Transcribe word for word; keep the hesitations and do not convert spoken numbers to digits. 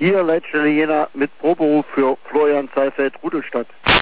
Hier Leitstelle Jena mit Proberuf für Florian Seifeld, Rudolstadt.